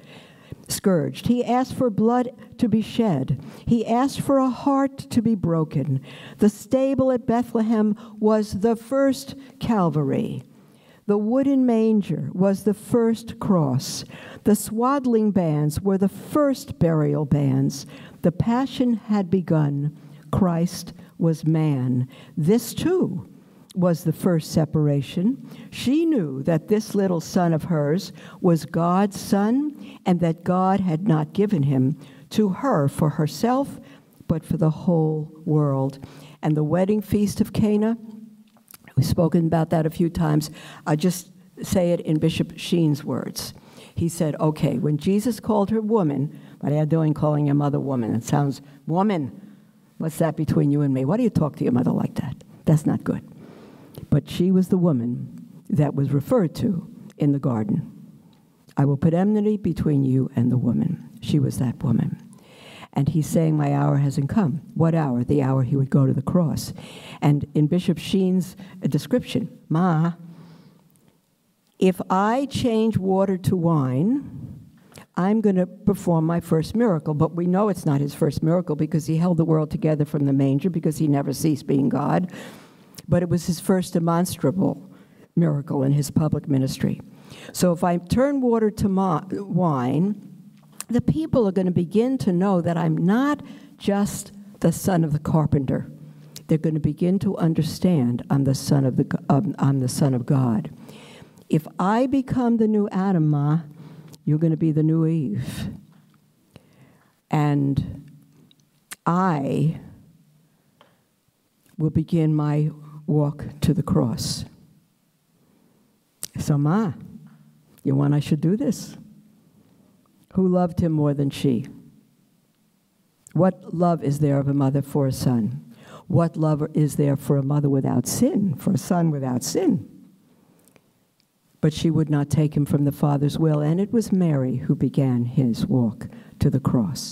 He asked for blood to be shed. He asked for a heart to be broken. The stable at Bethlehem was the first Calvary. The wooden manger was the first cross. The swaddling bands were the first burial bands. The passion had begun. Christ was man. This, too, was the first separation. She knew that this little son of hers was God's son, and that God had not given him to her for herself, but for the whole world. And the wedding feast of Cana, we've spoken about that a few times. I'll just say it in Bishop Sheen's words. He said, okay, when Jesus called her woman, what are you doing calling your mother woman? It sounds, woman, what's that between you and me? Why do you talk to your mother like that? That's not good. But she was the woman that was referred to in the garden. I will put enmity between you and the woman. She was that woman. And he's saying, my hour hasn't come. What hour? The hour he would go to the cross. And in Bishop Sheen's description, Ma, if I change water to wine, I'm going to perform my first miracle. But we know it's not his first miracle because he held the world together from the manger because he never ceased being God. But it was his first demonstrable miracle in his public ministry. So if I turn water to wine, the people are going to begin to know that I'm not just the son of the carpenter. They're going to begin to understand I'm the son of God. If I become the new Adam, Ma, you're going to be the new Eve. And I will begin my walk to the cross. So, Ma, you want I should do this? Who loved him more than she? What love is there of a mother for a son? What love is there for a mother without sin, for a son without sin? But she would not take him from the Father's will, and it was Mary who began his walk to the cross.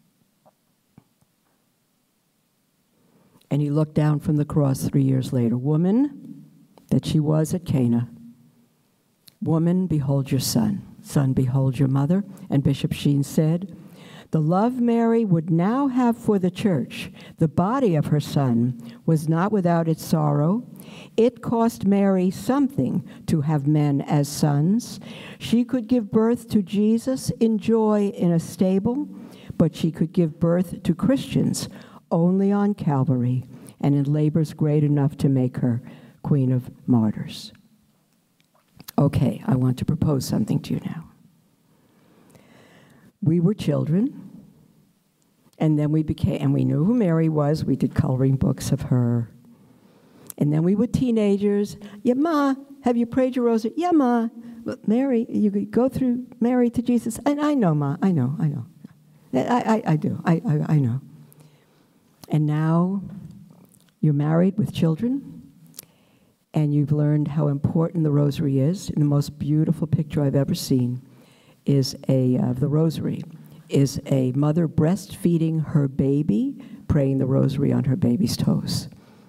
And he looked down from the cross 3 years later. Woman, that she was at Cana, woman, behold your son. Son, behold your mother. And Bishop Sheen said, the love Mary would now have for the church, the body of her son, was not without its sorrow. It cost Mary something to have men as sons. She could give birth to Jesus in joy in a stable, but she could give birth to Christians only on Calvary and in labors great enough to make her Queen of Martyrs. Okay, I want to propose something to you now. we were children, and then we knew who Mary was. We did coloring books of her. And then we were teenagers. Yeah, Ma, have you prayed your rosary? Yeah, Ma. Well, Mary, you go through Mary to Jesus. And I know, Ma, I know. I do, I know. And now you're married with children, and you've learned how important the rosary is. And the most beautiful picture I've ever seen is of the rosary is a mother breastfeeding her baby, praying the rosary on her baby's toes.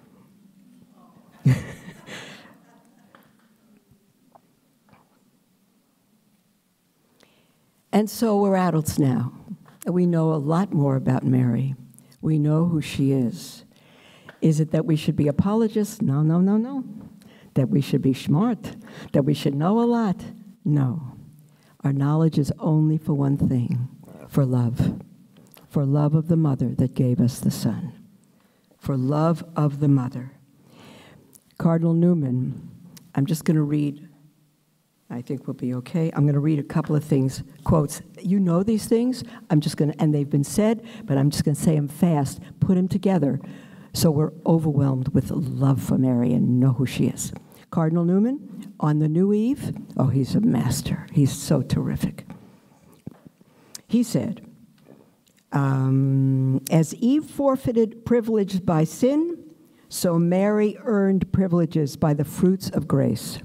And so we're adults now. We know a lot more about Mary. We know who she is. Is it that we should be apologists? No. That we should be smart? That we should know a lot? No. Our knowledge is only for one thing, for love. For love of the mother that gave us the Son. For love of the mother. Cardinal Newman, I'm just going to read, I think we'll be okay. I'm going to read a couple of things, quotes. You know these things. I'm just going to, and they've been said, but I'm just going to say them fast, put them together, so we're overwhelmed with love for Mary and know who she is. Cardinal Newman, on the New Eve, oh, he's a master. He's so terrific. He said, as Eve forfeited privilege by sin, so Mary earned privileges by the fruits of grace.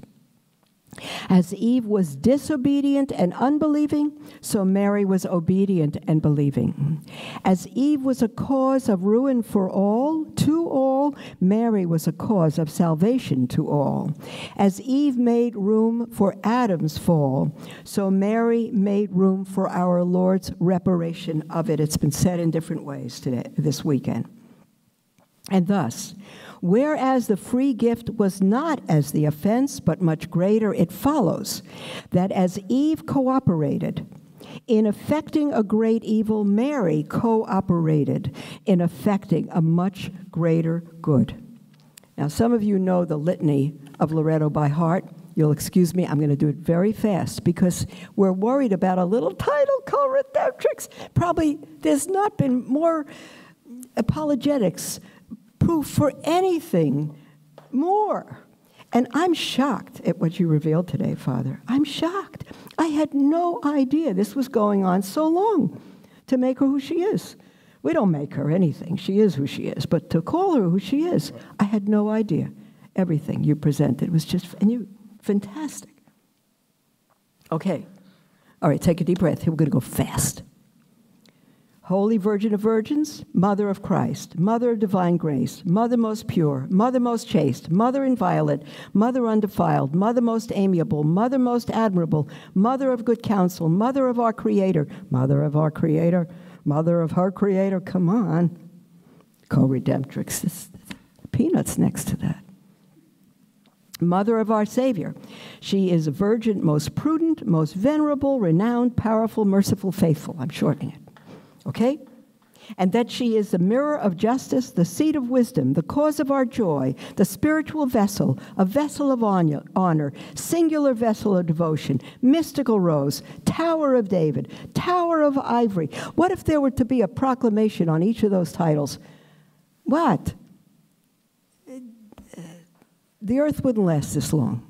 As Eve was disobedient and unbelieving, so Mary was obedient and believing. As Eve was a cause of ruin for all, to all, Mary was a cause of salvation to all. As Eve made room for Adam's fall, so Mary made room for our Lord's reparation of it. It's been said in different ways this weekend. And thus, whereas the free gift was not as the offense, but much greater, it follows that as Eve cooperated in effecting a great evil, Mary cooperated in effecting a much greater good. Now, some of you know the litany of Loretto by heart. You'll excuse me, I'm going to do it very fast because we're worried about a little title called Redemptrix. Probably there's not been more apologetics proof for anything more. And I'm shocked at what you revealed today, Father. I'm shocked. I had no idea this was going on so long to make her who she is. We don't make her anything. She is who she is. But to call her who she is, I had no idea. Everything you presented was just, and you, fantastic. Okay. All right, take a deep breath. We're going to go fast. Holy Virgin of Virgins, Mother of Christ, Mother of Divine Grace, Mother most pure, Mother most chaste, Mother inviolate, Mother undefiled, Mother most amiable, Mother most admirable, Mother of good counsel, Mother of our Creator, Mother of our Creator, Mother of her Creator, come on. Co-redemptrix, peanuts next to that. Mother of our Savior. She is a virgin, most prudent, most venerable, renowned, powerful, merciful, faithful. I'm shortening it. Okay? And that she is the mirror of justice, the seat of wisdom, the cause of our joy, the spiritual vessel, a vessel of honor, singular vessel of devotion, mystical rose, tower of David, tower of ivory. What if there were to be a proclamation on each of those titles? What? The earth wouldn't last this long.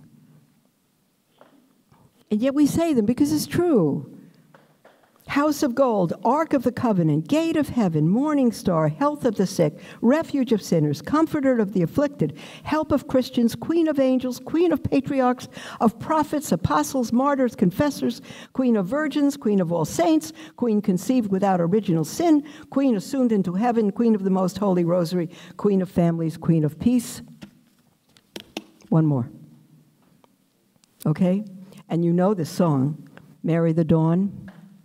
And yet we say them because it's true. House of gold, ark of the covenant, gate of heaven, morning star, health of the sick, refuge of sinners, comforter of the afflicted, help of Christians, queen of angels, queen of patriarchs, of prophets, apostles, martyrs, confessors, queen of virgins, queen of all saints, queen conceived without original sin, queen assumed into heaven, queen of the most holy rosary, queen of families, queen of peace. One more. Okay? And you know this song, Mary the Dawn.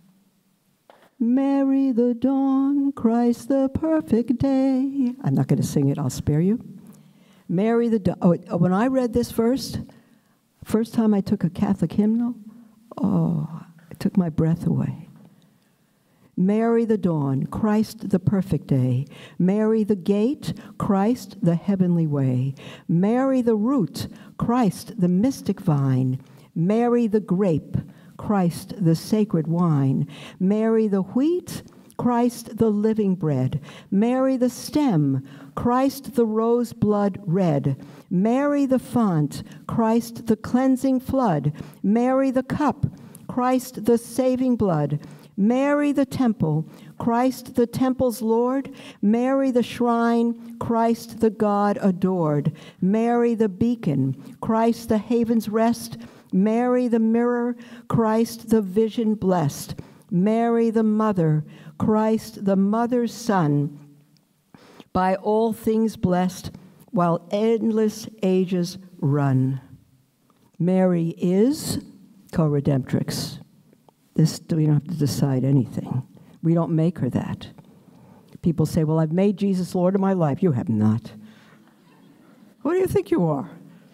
Mary the dawn, Christ the perfect day. I'm not going to sing it, I'll spare you. Mary the dawn. Oh, when I read this first time I took a Catholic hymnal, it took my breath away. Mary the dawn, Christ the perfect day. Mary the gate, Christ the heavenly way. Mary the root, Christ the mystic vine. Mary the grape, Christ the sacred wine. Mary the wheat, Christ the living bread. Mary the stem, Christ the rose blood red. Mary the font, Christ the cleansing flood. Mary the cup, Christ the saving blood. Mary the temple, Christ the temple's Lord. Mary the shrine, Christ the God adored. Mary the beacon, Christ the haven's rest. Mary the mirror, Christ the vision blessed. Mary the mother, Christ the mother's son, by all things blessed, while endless ages run. Mary is co-redemptrix. This, we don't have to decide anything. We don't make her that. People say, well, I've made Jesus Lord of my life. You have not. Who do you think you are?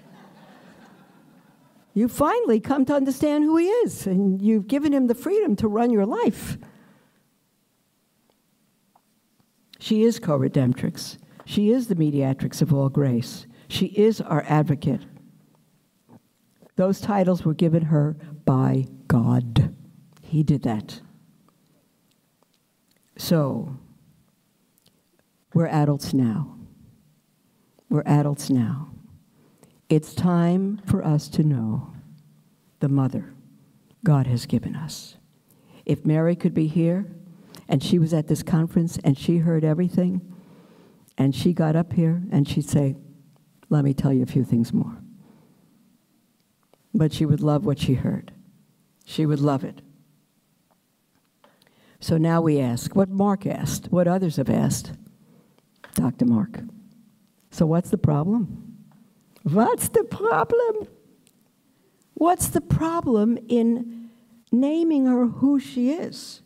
You finally come to understand who he is, and you've given him the freedom to run your life. She is co-redemptrix. She is the mediatrix of all grace. She is our advocate. Those titles were given her by God. He did that. So, we're adults now. We're adults now. It's time for us to know the mother God has given us. If Mary could be here, and she was at this conference, and she heard everything, and she got up here, and she'd say, let me tell you a few things more. But she would love what she heard. She would love it. So now we ask, what Mark asked, what others have asked, Dr. Mark. So what's the problem? What's the problem? What's the problem in naming her who she is?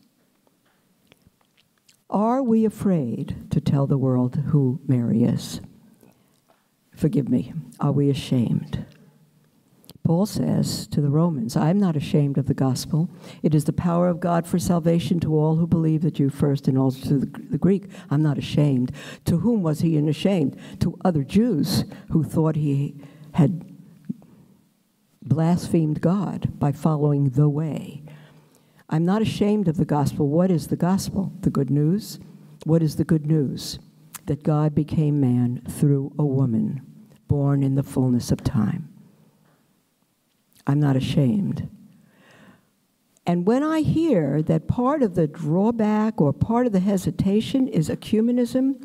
Are we afraid to tell the world who Mary is? Forgive me. Are we ashamed? Paul says to the Romans, I am not ashamed of the gospel. It is the power of God for salvation to all who believe, the Jew first and also to the Greek. I'm not ashamed. To whom was he ashamed? To other Jews who thought he had blasphemed God by following the way. I'm not ashamed of the gospel. What is the gospel? The good news. What is the good news? That God became man through a woman born in the fullness of time. I'm not ashamed. And when I hear that part of the drawback or part of the hesitation is ecumenism,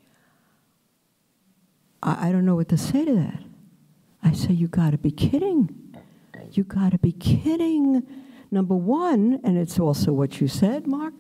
I don't know what to say to that. I say, you got to be kidding. You got to be kidding. Number one, and it's also what you said, Mark,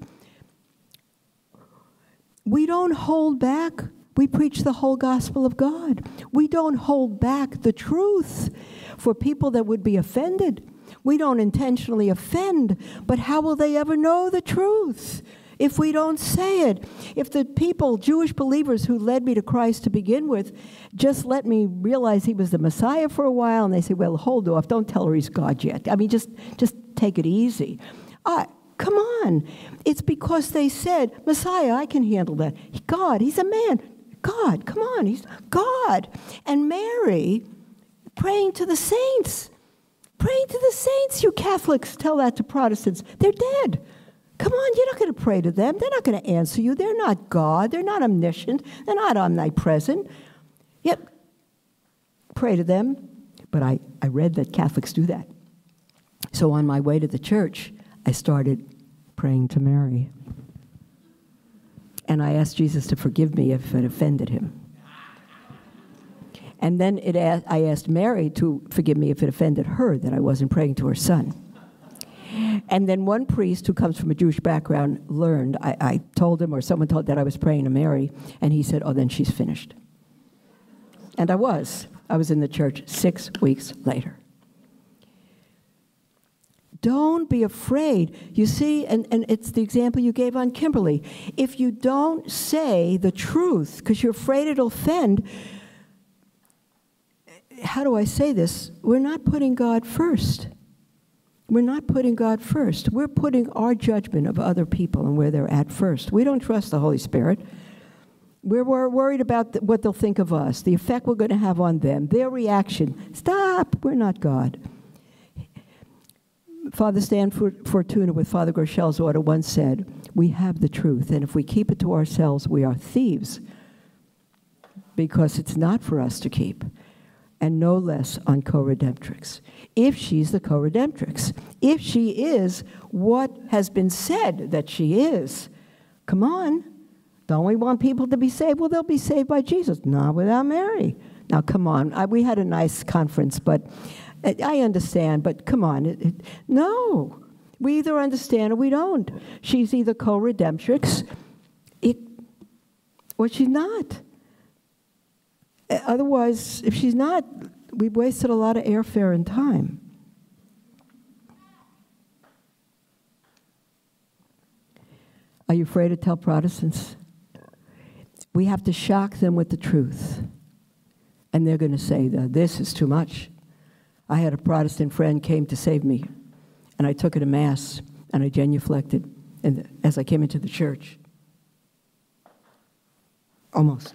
we don't hold back. We preach the whole gospel of God. We don't hold back the truth for people that would be offended. We don't intentionally offend, but how will they ever know the truth if we don't say it? If the people, Jewish believers who led me to Christ to begin with, just let me realize he was the Messiah for a while, and they say, well, hold off, don't tell her he's God yet. I mean, just take it easy. Come on. It's because they said, Messiah, I can handle that. God, he's a man. God, come on, he's God. And Mary, praying to the saints. Praying to the saints, you Catholics tell that to Protestants. They're dead. Come on, you're not going to pray to them. They're not going to answer you. They're not God. They're not omniscient. They're not omnipresent. Yep, pray to them. But I read that Catholics do that. So on my way to the church, I started praying to Mary. And I asked Jesus to forgive me if it offended him. And then I asked Mary to forgive me if it offended her that I wasn't praying to her son. And then one priest who comes from a Jewish background learned, I told him, or someone told that I was praying to Mary, and he said, oh, then she's finished. And I was. I was in the church 6 weeks later. Don't be afraid. You see, and it's the example you gave on Kimberly. If you don't say the truth because you're afraid it'll offend, how do I say this? We're not putting God first. We're not putting God first. We're putting our judgment of other people and where they're at first. We don't trust the Holy Spirit. We're worried about what they'll think of us, the effect we're going to have on them, their reaction. Stop. We're not God. Father Stan Fortuna, with Father Groshel's order, once said, "We have the truth, and if we keep it to ourselves, we are thieves, because it's not for us to keep." And no less on co-redemptrix. If she's the co-redemptrix, if she is what has been said that she is, come on, don't we want people to be saved? Well, they'll be saved by Jesus, not without Mary. Now, come on, we had a nice conference, but I understand, but come on, no. We either understand or we don't. She's either co-redemptrix or she's not. Otherwise, if she's not, we've wasted a lot of airfare and time. Are you afraid to tell Protestants? We have to shock them with the truth. And they're going to say, this is too much. I had a Protestant friend came to save me, and I took her to Mass, and I genuflected as I came into the church. Almost.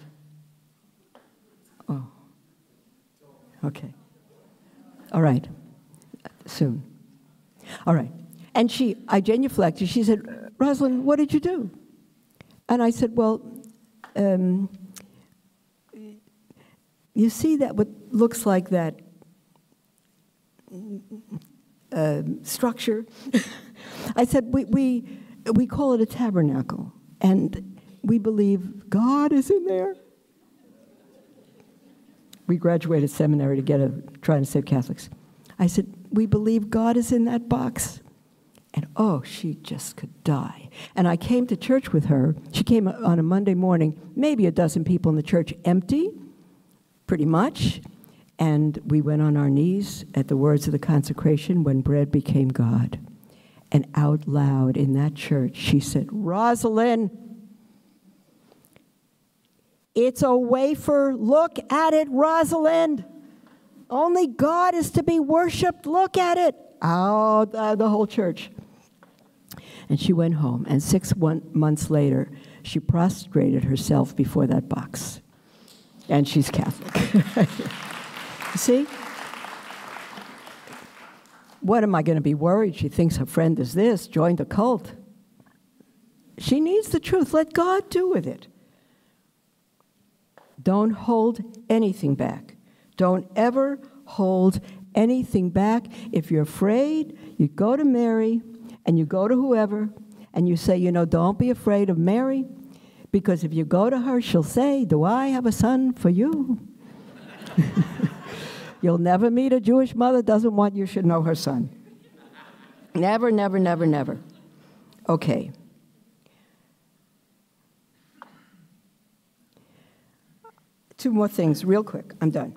Oh. Okay. All right. Soon. All right. And I genuflected. She said, "Rosalind, what did you do?" And I said, "Well, you see that what looks like that structure?" I said, we call it a tabernacle, and we believe God is in there. We graduated seminary to trying to save Catholics. I said, we believe God is in that box. And she just could die. And I came to church with her. She came on a Monday morning, maybe a dozen people in the church, empty, pretty much. And we went on our knees at the words of the consecration, "When bread became God." And out loud in that church, she said, "Rosalind, it's a wafer. Look at it, Rosalind. Only God is to be worshipped. Look at it." The whole church. And she went home. And 6 months later, she prostrated herself before that box. And she's Catholic. See? What am I going to be worried? She thinks her friend is this, joined a cult. She needs the truth. Let God do with it. Don't hold anything back. Don't ever hold anything back. If you're afraid, you go to Mary and you go to whoever and you say, don't be afraid of Mary, because if you go to her, she'll say, "Do I have a son for you?" You'll never meet a Jewish mother doesn't want you should know her son. Never, never, never, never. Okay. Two more things real quick. I'm done.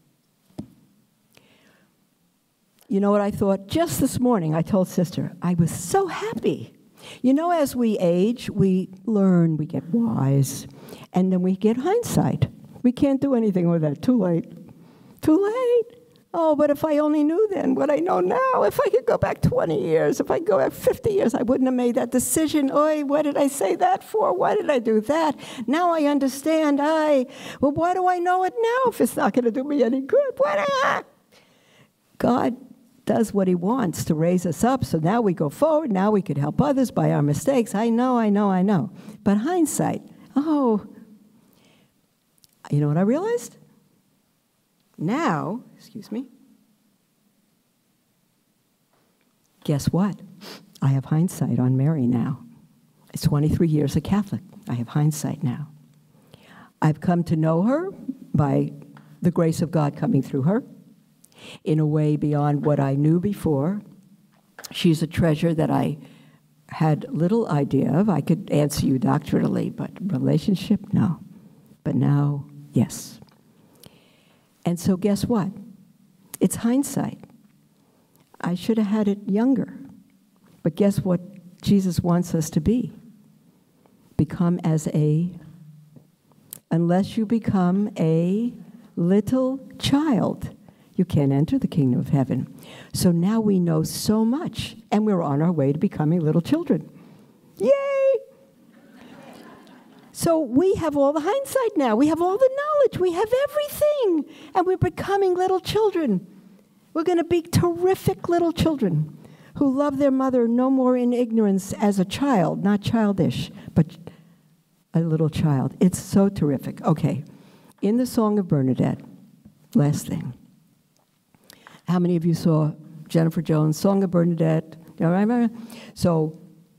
You know what I thought? Just this morning, I told Sister, I was so happy. As we age, we learn, we get wise, and then we get hindsight. We can't do anything with that. Too late. Too late. Oh, but if I only knew then what I know now, if I could go back 20 years, if I go back 50 years, I wouldn't have made that decision. What did I say that for? Why did I do that? Now I understand. Well, why do I know it now if it's not going to do me any good? God does what he wants to raise us up, so now we go forward. Now we could help others by our mistakes. I know. But hindsight, you know what I realized? Now, guess what? I have hindsight on Mary now. It's 23 years a Catholic. I have hindsight now. I've come to know her by the grace of God coming through her in a way beyond what I knew before. She's a treasure that I had little idea of. I could answer you doctrinally, but relationship, no. But now, yes. And so guess what? It's hindsight. I should have had it younger. But guess what Jesus wants us to be? Unless you become a little child, you can't enter the kingdom of heaven. So now we know so much, and we're on our way to becoming little children. Yay! So we have all the hindsight now. We have all the knowledge. We have everything. And we're becoming little children. We're going to be terrific little children who love their mother no more in ignorance as a child, not childish, but a little child. It's so terrific. Okay, in the Song of Bernadette, last thing. How many of you saw Jennifer Jones' Song of Bernadette? So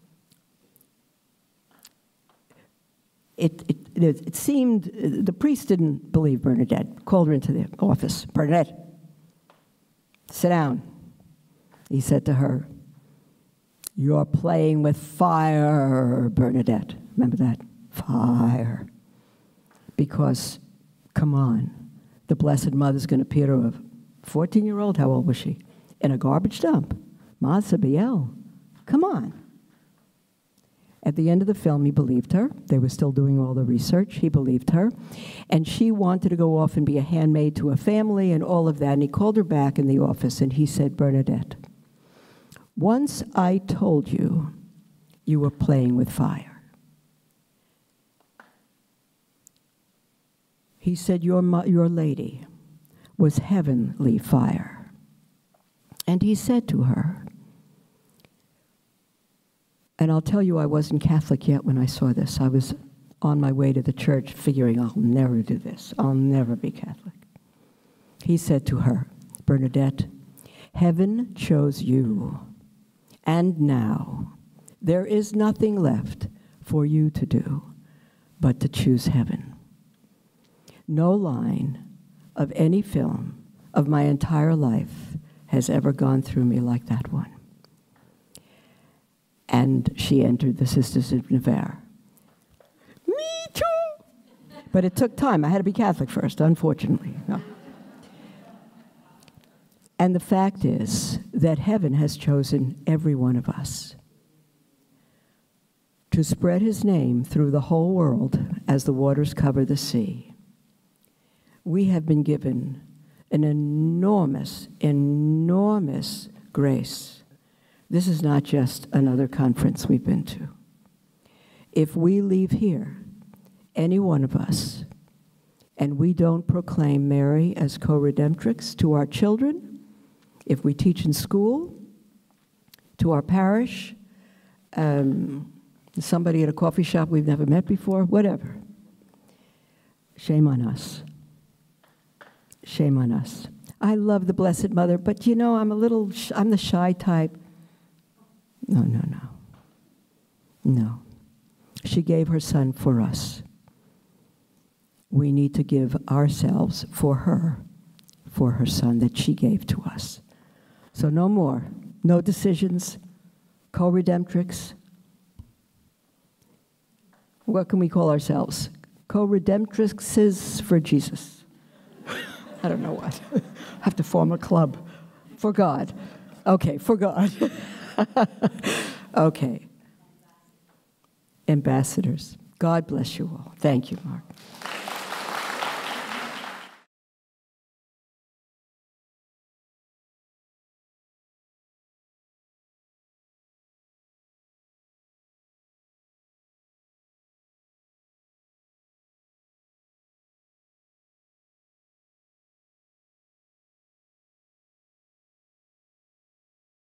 it seemed the priest didn't believe Bernadette, called her into the office. Bernadette, sit down. He said to her, "You're playing with fire, Bernadette." Remember that? Fire. Because, come on, the Blessed Mother's going to appear to a 14-year-old, how old was she? In a garbage dump. Mazabiel. Come on. At the end of the film, he believed her. They were still doing all the research. He believed her. And she wanted to go off and be a handmaid to a family and all of that. And he called her back in the office and he said, "Bernadette, once I told you you were playing with fire." He said, your lady was heavenly fire. And he said to her, and I'll tell you, I wasn't Catholic yet when I saw this. I was on my way to the church figuring, I'll never do this. I'll never be Catholic. He said to her, "Bernadette, heaven chose you. And now there is nothing left for you to do but to choose heaven." No line of any film of my entire life has ever gone through me like that one. And she entered the Sisters of Nevers. Me too! But it took time. I had to be Catholic first, unfortunately. No. And the fact is that heaven has chosen every one of us to spread his name through the whole world as the waters cover the sea. We have been given an enormous, enormous grace. This is not just another conference we've been to. If we leave here, any one of us, and we don't proclaim Mary as co-redemptrix to our children, if we teach in school, to our parish, somebody at a coffee shop we've never met before, whatever, shame on us. Shame on us. I love the Blessed Mother, but you know, I'm the shy type. No. No. She gave her son for us. We need to give ourselves for her son that she gave to us. So no more. No decisions. Co-redemptrix. What can we call ourselves? Co-redemptrixes for Jesus. I don't know what. I have to form a club. For God. Okay, for God. Okay. Ambassadors. God bless you all. Thank you, Mark.